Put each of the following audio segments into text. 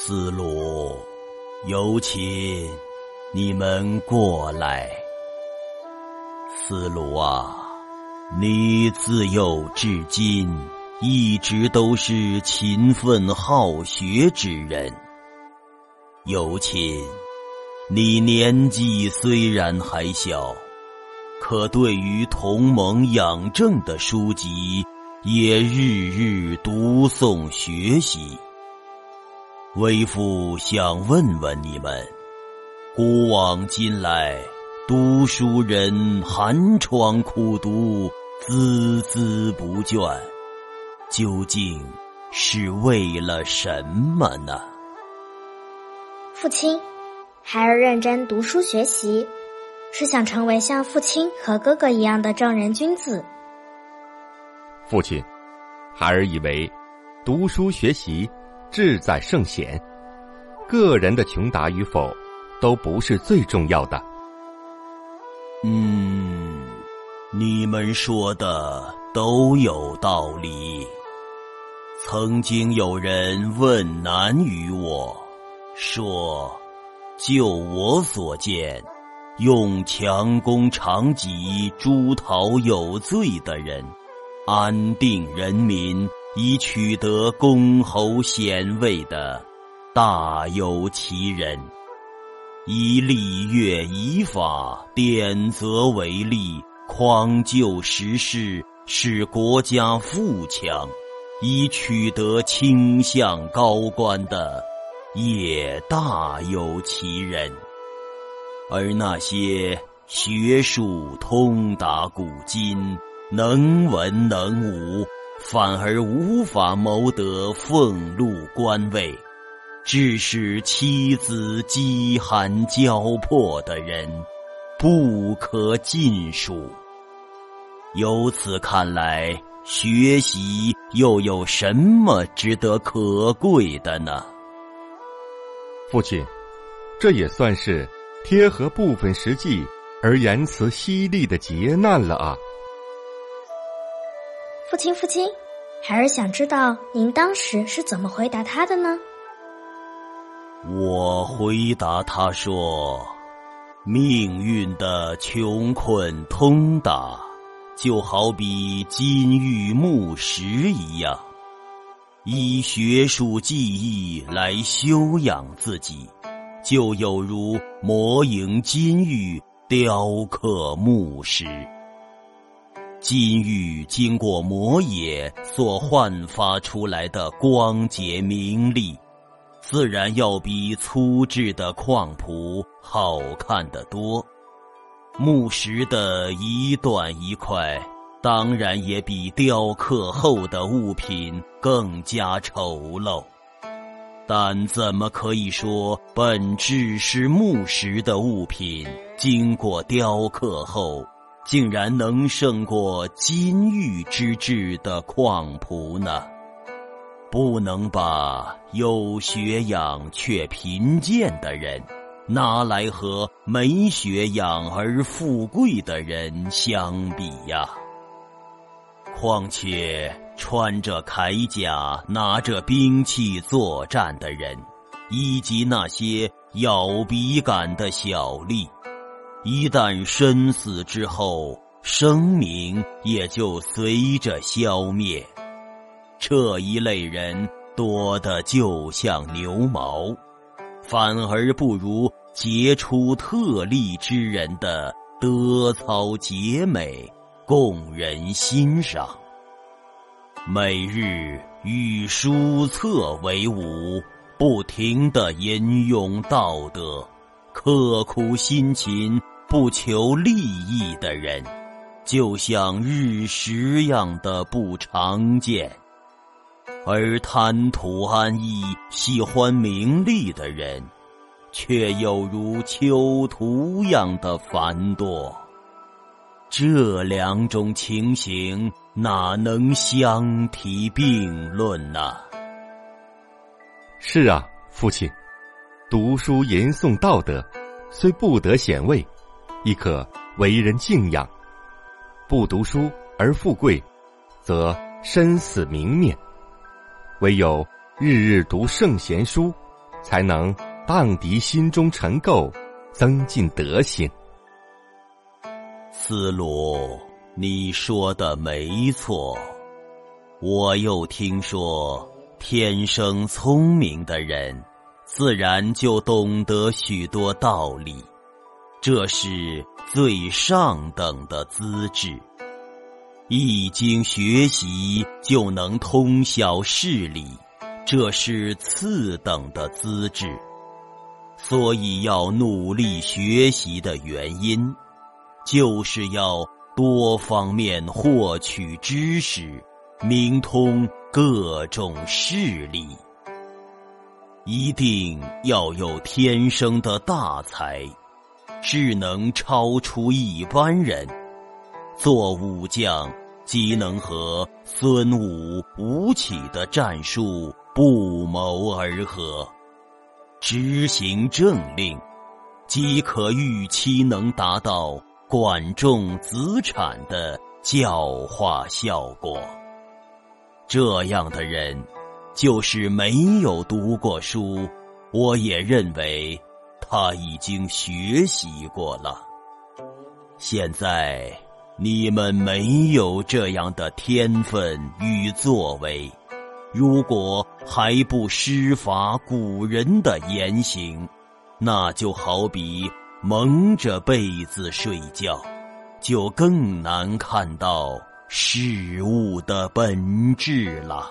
思路，有请你们过来。思路啊，你自幼至今一直都是勤奋好学之人。有请你年纪虽然还小，可对于同盟养正的书籍也日日读诵学习。为父想问问你们，古往今来，读书人寒窗苦读，孜孜不倦，究竟是为了什么呢？ 父亲，孩儿认真读书学习，是想成为像父亲和哥哥一样的正人君子。 父亲，孩儿以为读书学习志在圣贤，个人的穷达与否都不是最重要的。 你们说的都有道理。曾经有人问难于我，说就我所见，用强弓长戟诛讨有罪的人，安定人民以取得公侯显位的，大有其人。以礼乐仪法典则为例，匡救时事，使国家富强，以取得倾向高官的，也大有其人。而那些学术通达古今，能文能武，反而无法谋得俸禄官位，致使妻子饥寒交迫的人，不可尽数。由此看来，学习又有什么值得可贵的呢？ 父亲，这也算是贴合部分实际而言辞犀利的劫难了啊。 父亲，孩儿想知道您当时是怎么回答他的呢？ 我回答他说，命运的穷困通达，就好比金玉木石一样，以学术技艺来修养自己，就有如磨莹金玉，雕刻木石。金玉经过磨冶所焕发出来的光洁明丽，自然要比粗制的矿璞好看得多。木石的一段一块，当然也比雕刻后的物品更加丑陋。但怎么可以说本质是木石的物品，经过雕刻后，竟然能胜过金玉之制的矿璞呢？不能把有学养却贫贱的人拿来和没学养而富贵的人相比呀。况且穿着铠甲拿着兵器作战的人，以及那些咬笔杆的小吏，一旦身死之后，生命也就随着消灭。这一类人多得就像牛毛，反而不如杰出特立之人的德操洁美供人欣赏。每日与书册为伍，不停地吟咏道德，刻苦辛勤，不求利益的人，就像日食样的不常见。而贪图安逸、喜欢名利的人，却有如囚徒样的繁多。这两种情形哪能相提并论呢？ 是啊，父亲，读书吟诵道德，虽不得显位，亦可为人敬仰；不读书而富贵，则身死名灭。唯有日日读圣贤书， 才能荡涤心中尘垢，增进德行。 思路，你说的没错。我又听说，天生聪明的人，自然就懂得许多道理，这是最上等的资质。一经学习就能通晓事理，这是次等的资质。所以要努力学习的原因，就是要多方面获取知识，明通各种事理。一定要有天生的大才，智能超出一般人。做武将，即能和孙武、吴起的战术不谋而合；执行政令，即可预期能达到管仲子产的教化效果。这样的人，就是没有读过书，我也认为他已经学习过了。现在你们没有这样的天分与作为，如果还不师伐古人的言行，那就好比蒙着被子睡觉，就更难看到事物的本质了。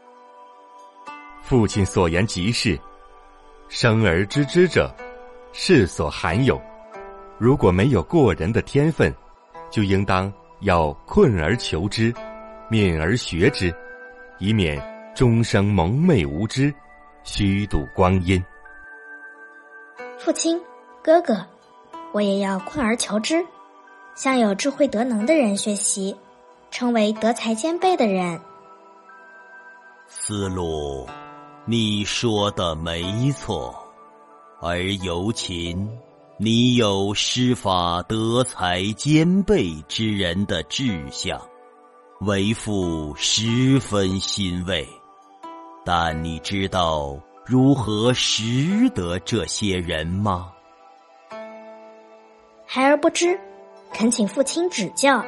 父亲所言极是，生而知之者，世所罕有。如果没有过人的天分，就应当要困而求之，勉而学之，以免终生蒙昧无知，虚度光阴。 父亲，哥哥，我也要困而求之，向有智慧德能的人学习，成为德才兼备的人。 思路，你说的没错，而尤勤，你有师法德才兼备之人的志向，为父十分欣慰。但你知道如何识得这些人吗？ 孩儿不知，恳请父亲指教。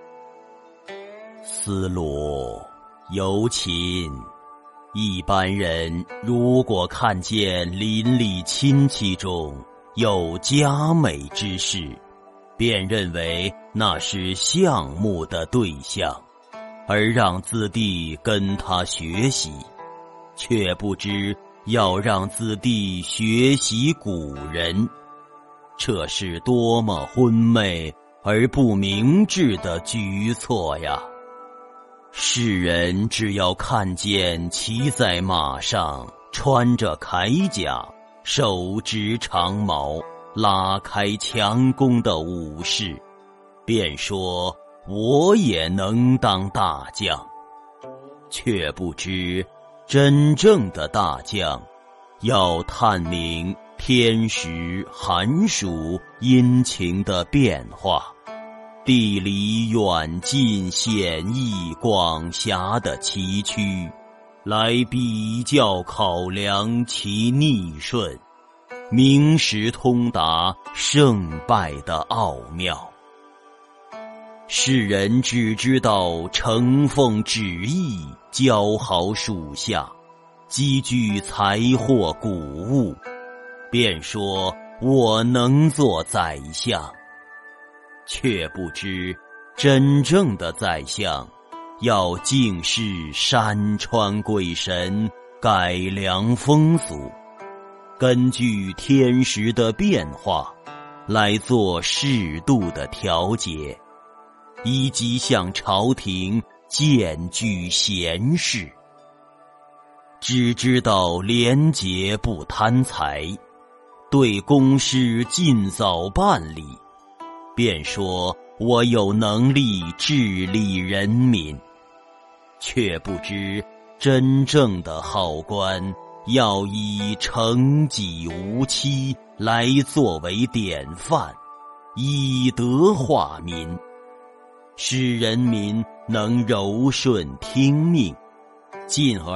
思路，尤勤，一般人如果看见邻里亲戚中有佳美之事，便认为那是项目的对象，而让子弟跟他学习，却不知要让子弟学习古人，这是多么昏昧而不明智的举措呀！世人只要看见骑在马上，穿着铠甲，手执长矛，拉开强弓的武士，便说我也能当大将，却不知真正的大将要探明天时寒暑阴晴的变化，地理远近险易广狭的崎岖，来比较考量其逆顺，明识通达胜败的奥妙。世人只知道承奉旨意，教好属下，积聚财货谷物，便说我能做宰相，却不知真正的宰相要敬视山川鬼神，改良风俗，根据天时的变化来做适度的调节，以及向朝廷荐举贤士。只知道廉洁不贪财，对公事尽早办理，便说我有能力治理人民，却不知真正的好官要以承己无欺来作为典范，以德化民，使人民能柔顺听命，进而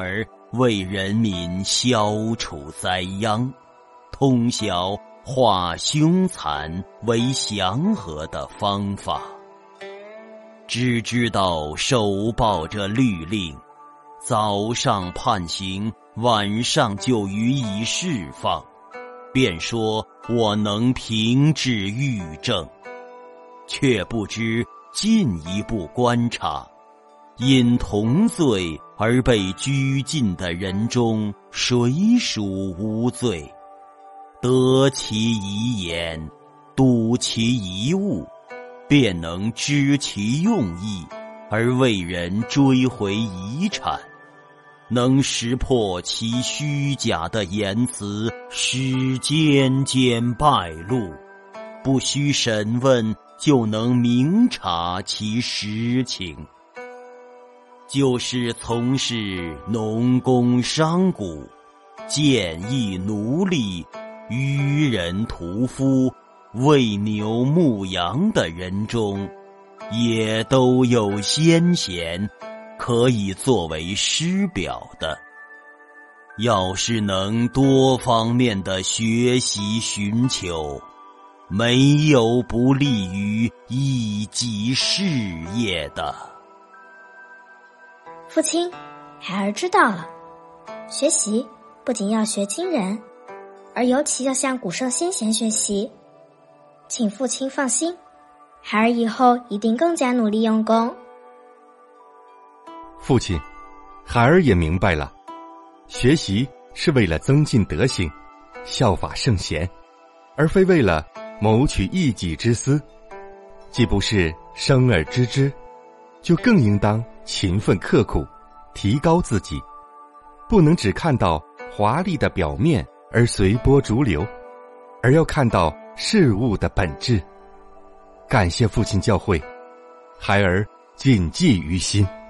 为人民消除灾殃，通晓化凶残为祥和的方法。只知道手抱着律令，早上判刑，晚上就予以释放，便说我能平治狱政，却不知进一步观察，因同罪而被拘禁的人中，谁属无罪？得其遗言，睹其遗物，便能知其用意，而为人追回遗产，能识破其虚假的言辞，使渐渐败露，不需审问就能明察其实情。就是从事农工商贾、谏议奴隶、渔人屠夫、喂牛牧羊的人中，也都有先贤可以作为师表的。要是能多方面的学习寻求，没有不利于一己事业的。 父亲，孩儿知道了。学习不仅要学今人，而尤其要向古圣先贤学习。请父亲放心，孩儿以后一定更加努力用功。 父亲，孩儿也明白了，学习是为了增进德行，效法圣贤，而非为了谋取一己之私。既不是生而知之，就更应当勤奋刻苦，提高自己，不能只看到华丽的表面而随波逐流，而要看到事物的本质。感谢父亲教诲，孩儿谨记于心。